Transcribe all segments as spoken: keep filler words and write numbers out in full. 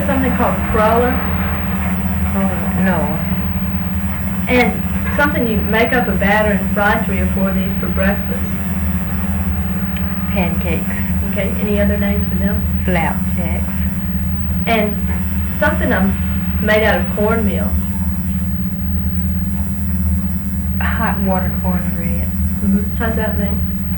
of something called cruller? Oh, no. And something you make up a batter and fry three or four of these for breakfast. Pancakes. Okay, any other names for them? Flapjacks. And something um, made out of cornmeal. Hot water cornbread. Mm-hmm. How's that made?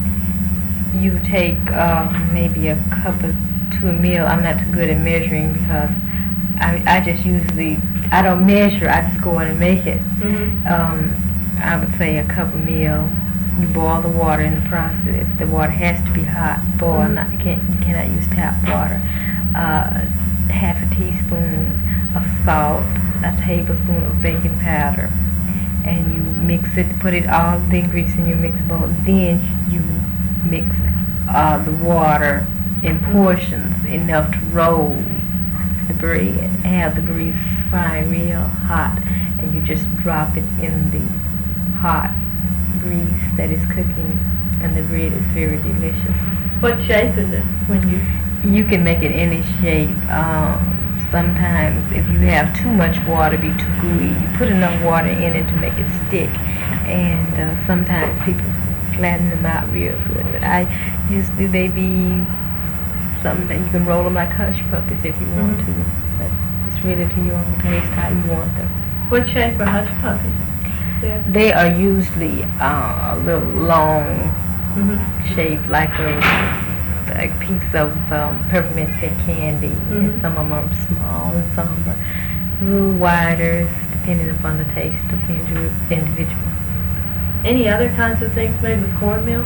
You take uh, maybe a cup of to a meal. I'm not too good at measuring because I, I just usually, I don't measure, I just go in and make it. Mm-hmm. Um, I would say a cup of meal. You boil the water in the process. The water has to be hot. Boil, mm-hmm. not, you, can't, you cannot use tap water. Uh, half a teaspoon of salt, a tablespoon of baking powder, and you mix it, put it all the ingredients in your mixing bowl. Then you mix uh, the water in portions enough to roll the bread. Have the grease frying real hot, and you just drop it in the hot grease that is cooking, and the bread is very delicious. What shape is it when you? You can make it any shape. Um, sometimes if you have too much water, be too gooey, you put enough water in it to make it stick, and uh, sometimes people flatten them out real good. But I usually they be something that you can roll them like hush puppies if you want mm-hmm. to. But it's really to your own taste how you want them. What shape are hush puppies? Yeah. They are usually uh, a little long mm-hmm. shape, like a a piece of um, peppermint stick candy, mm-hmm. and some of them are small and some are a little wider, depending upon the taste of the individual. Any other kinds of things made with cornmeal?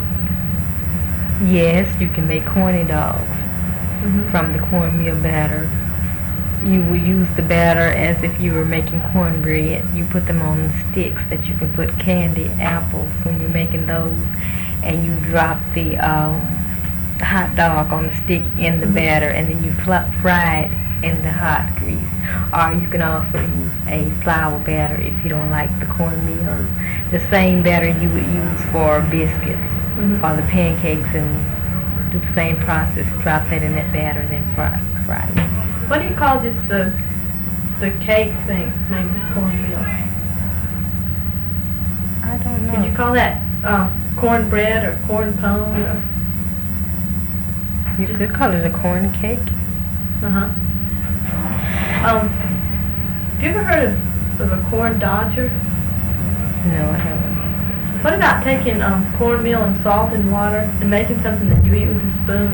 Yes, you can make corny dogs mm-hmm. from the cornmeal batter. You will use the batter as if you were making cornbread. You put them on sticks that you can put candy, apples when you're making those, and you drop the um, hot dog on the stick in the mm-hmm. batter, and then you fl- fry it in the hot grease. Or you can also use a flour batter if you don't like the cornmeal. The same batter you would use for biscuits mm-hmm. or the pancakes, and do the same process. Drop that in that batter and then fry, fry it. What do you call just the the cake thing made with cornmeal? I don't know. Did you call that uh, cornbread or corn pone? Or you could call it a corn cake. Uh-huh. Um, have you ever heard of, of a corn dodger? No, I haven't. What about taking um, cornmeal and salt and water and making something that you eat with a spoon?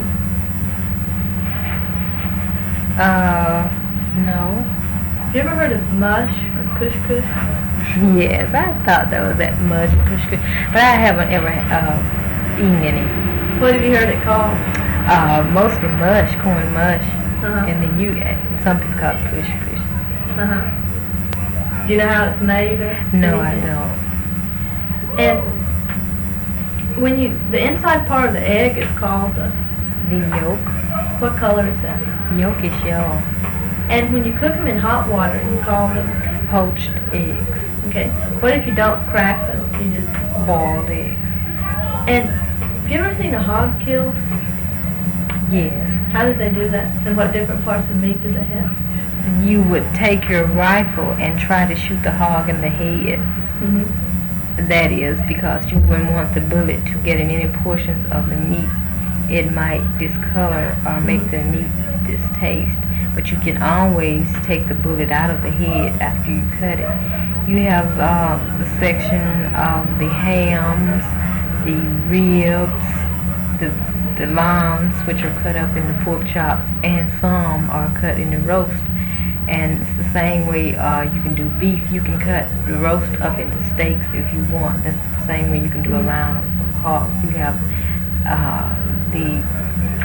Uh, no. Have you ever heard of mush or kush kush? Yes, I thought that was that mush kush kush, but I haven't ever uh, eaten any. What have you heard it called? Uh, mostly mush, corn mush, uh-huh. and then you, some people call it kush kush. Uh-huh. Do you know how it's made? Or no, anything? I don't. And when you, the inside part of the egg is called the... The yolk. What color is that? Yolk is yellow. And when you cook them in hot water, you call them... Poached eggs. Okay. What if you don't crack them? You just... Boiled eggs. And have you ever seen a hog killed? Yes. How did they do that? And what different parts of meat did they have? You would take your rifle and try to shoot the hog in the head. Mm-hmm. That is because you wouldn't want the bullet to get in any portions of the meat. It might discolor or make mm-hmm. the meat distaste. But you can always take the bullet out of the head after you cut it. You have uh, the section of the hams, the ribs, the the loins, which are cut up in the pork chops, and some are cut in the roast. And it's the same way uh, you can do beef. You can cut the roast up into steaks if you want. That's the same way you can do a round of hog. You have uh, the